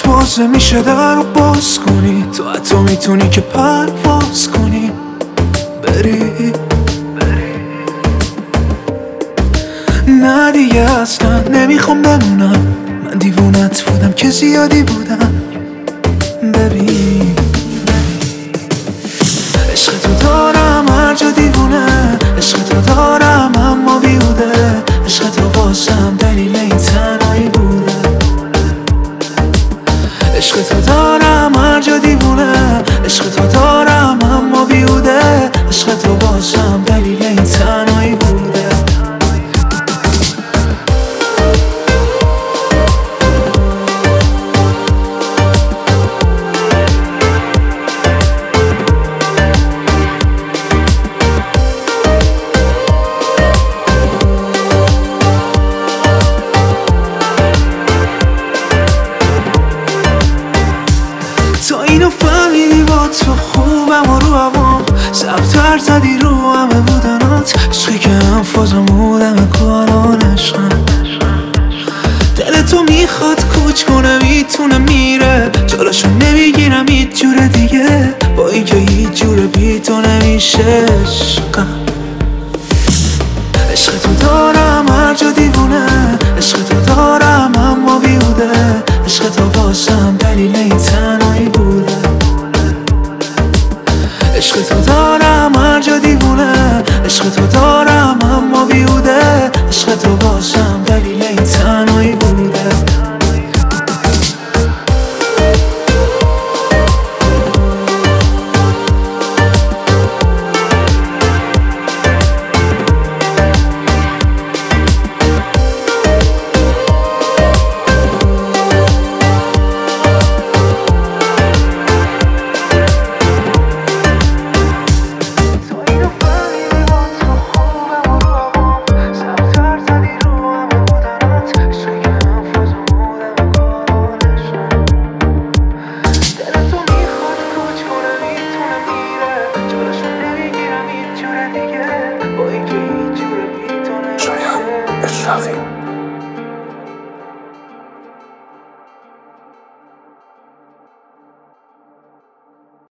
واسه میشه در رو باز کنی، تو حتی میتونی که پرواز کنی بری. نه دیگه اصلا نمیخوام بمونم، من دیوونت بودم که زیادی بودم. ببین عشق تو دارم هر جا دیوونه، عشق تو دارم اما بیهوده، عشق تو واسم دلیل این تنهایی بوده. عشق تو دارم هر جا دیوونه، عشق تو دارم اما بیهوده، عشق تو واسم دلیل این تنهایی بوده. تا اینو فهمیدی با تو خوبم و رو هوام، سبتر زدی رو همه بودنات، عشقی که هم فازم بودم کاران عشقم. دل تو میخواد کوچ کنه میتونه میره، جالشو نمیگیرم هیچ جور دیگه، با اینکه هیچ جور بی تو نمیشه عشقم. عشق تو دارم هر جا دیوونه، عشق تو دارم اما بیهوده، عشق تو واسم دلیل این تنهایی بوده. عشق تو دارم هر جا دیوونه، عشق تو دارم اما بیهوده، عشق تو واسم دلیل این تنهایی بوده. شاید اشراقی